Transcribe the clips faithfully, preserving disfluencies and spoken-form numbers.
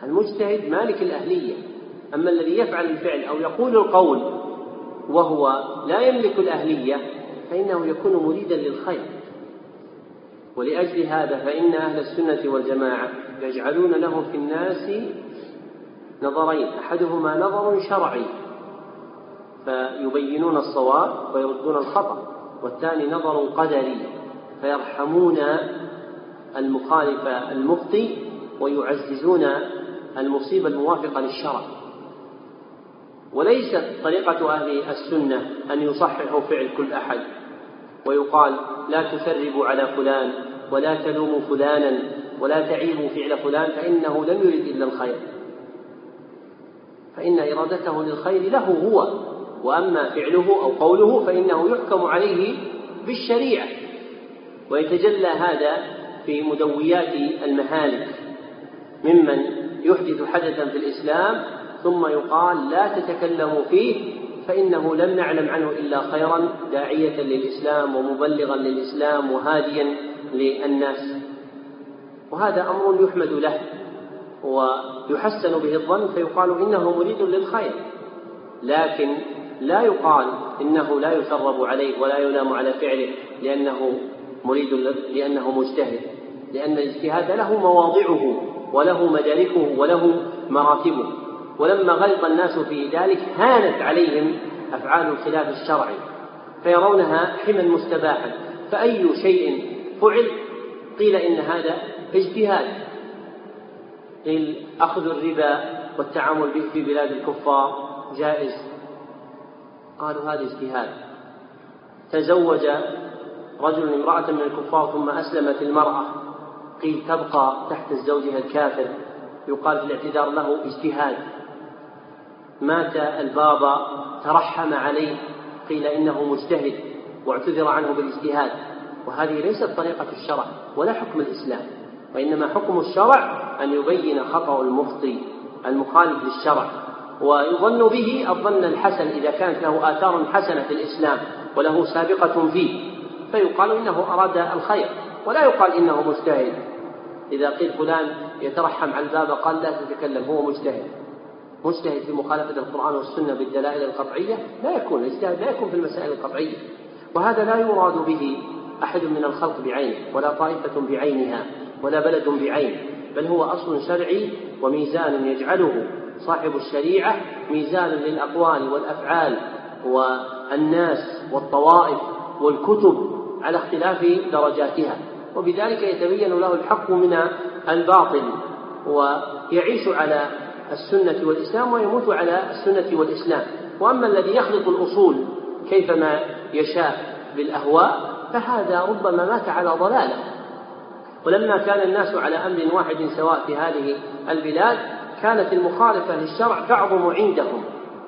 المجتهد مالك الأهلية. أما الذي يفعل الفعل أو يقول القول وهو لا يملك الأهلية فإنه يكون مريدا للخير. ولأجل هذا فإن أهل السنة والجماعة يجعلون له في الناس نظرين، أحدهما نظر شرعي فيبينون الصواب ويردون الخطأ، والثاني نظر قدري فيرحمون المخالف المخطئ ويعززون المصيبة الموافقة للشرع. وليست طريقة أهل السنة أن يصححوا فعل كل أحد ويقال لا تسربوا على فلان ولا تلوموا فلانا ولا تعيبوا فعل فلان فإنه لم يرد إلا الخير، فإن إرادته للخير له هو، وأما فعله أو قوله فإنه يحكم عليه بالشريعة. ويتجلى هذا في مدويات المهالك ممن يحدث حدثا في الإسلام ثم يقال لا تتكلموا فيه فإنه لم نعلم عنه إلا خيرا داعية للإسلام ومبلغا للإسلام وهاديا للناس. وهذا أمر يحمد له ويحسن به الظن فيقال إنه مريد للخير، لكن لا يقال إنه لا يثرب عليه ولا يلام على فعله لأنه مريد لأنه مجتهد، لأن الاجتهاد له مواضعه وله مداركه وله مراتبه. ولما غلط الناس في ذلك هانت عليهم أفعال الخلاف الشرعي فيرونها حما مستباحا، فأي شيء فعل قيل إن هذا اجتهاد. قيل أخذ الربا والتعامل به في بلاد الكفار جائز، قالوا هذا اجتهاد. تزوج رجل امرأة من الكفار ثم أسلمت المرأة، قيل تبقى تحت زوجها الكافر، يقال في الاعتذار له اجتهاد. مات البابا ترحم عليه، قيل إنه مجتهد واعتذر عنه بالاجتهاد. وهذه ليست طريقة الشرع ولا حكم الإسلام، وإنما حكم الشرع أن يبين خطأ المخطئ المخالف للشرع ويظن به الظن الحسن إذا كانت له آثار حسنة في الإسلام وله سابقة فيه، فيقال إنه أراد الخير ولا يقال إنه مجتهد. إذا قيل فلان يترحم على الباب قال لا تتكلم هو مجتهد، مجتهد في مخالفة القرآن والسنة بالدلائل القطعية لا يكون، الاجتهاد لا يكون في المسائل القطعية. وهذا لا يراد به أحد من الخلق بعينه ولا طائفة بعينها ولا بلد بعينه، بل هو أصل شرعي وميزان يجعله صاحب الشريعة ميزان للأقوال والأفعال والناس والطوائف والكتب على اختلاف درجاتها، وبذلك يتبين له الحق من الباطل ويعيش على السنة والإسلام ويموت على السنة والإسلام. وأما الذي يخلط الأصول كيفما يشاء بالأهواء فهذا ربما مات على ضلاله. ولما كان الناس على أمر واحد سواء في هذه البلاد كانت المخالفة للشرع تعظم عندهم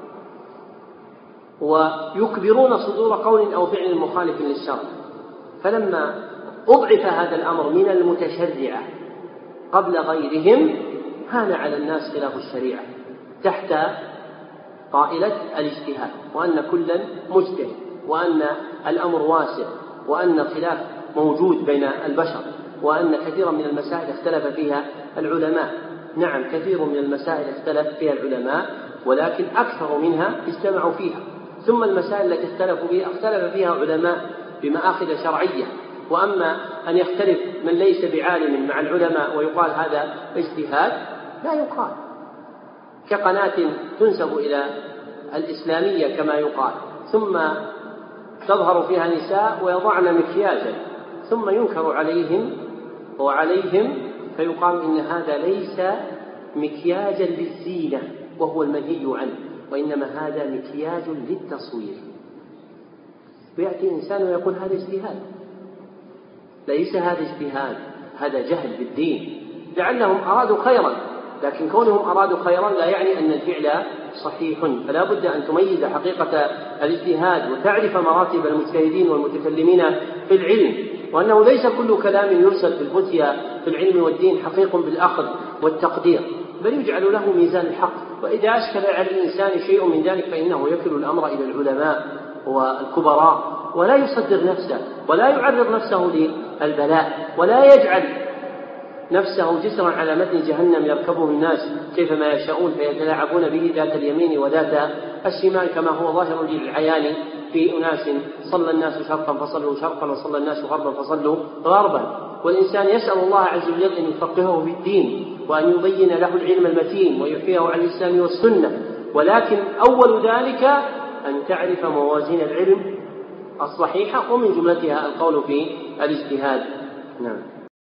ويكبرون صدور قول أو فعل مخالف للشرع. فلما أضعف هذا الأمر من المتشرعة قبل غيرهم هان على الناس خلاف الشريعة تحت طائلة الاجتهاد، وأن كلا مجتهد، وأن الأمر واسع، وأن الخلاف موجود بين البشر، وأن كثيرا من المسائل اختلف فيها العلماء. نعم كثير من المسائل اختلف فيها العلماء، ولكن أكثر منها اجتمعوا فيها. ثم المسائل التي اختلفوا فيها اختلف فيها علماء بمآخذ شرعية. وأما أن يختلف من ليس بعالم مع العلماء ويقال هذا اجتهاد لا يقال، كقناة تنسب إلى الإسلامية كما يقال ثم تظهر فيها نساء ويضعن مكياجا ثم ينكر عليهم وعليهم فيقال إن هذا ليس مكياجا للزينة وهو المنهي عنه، وإنما هذا مكياج للتصوير. ويأتي إنسان ويقول هذا اجتهاد، ليس هذا اجتهاد، هذا جهل بالدين. لعلهم أرادوا خيرا، لكن كونهم أرادوا خيرا لا يعني أن الفعل صحيح. فلا بد أن تميز حقيقة الاجتهاد وتعرف مراتب المجتهدين والمتكلمين في العلم، وأنه ليس كل كلام يرسل في الفتيا في العلم والدين حقيق بالأخذ والتقدير، بل يجعل له ميزان الحق. وإذا أشكل على الإنسان شيء من ذلك فإنه يكل الأمر إلى العلماء والكبراء ولا يصدر نفسه ولا يعرض نفسه للبلاء ولا يجعل نفسه جسرا على متن جهنم يركبه الناس كيفما يشاءون فيتلاعبون به ذات اليمين وذات الشمال، كما هو ظاهر للعيان في أناس صلى الناس شرقا فصلوا شرقا وصلى الناس غربا فصلوا غربا. والإنسان يسأل الله عز وجل أن يفقهه في الدين وأن يبين له العلم المتين ويحييه على الإسلام والسنة، ولكن أول ذلك أن تعرف موازين العلم الصحيحة ومن جملتها القول في الاجتهاد. نعم.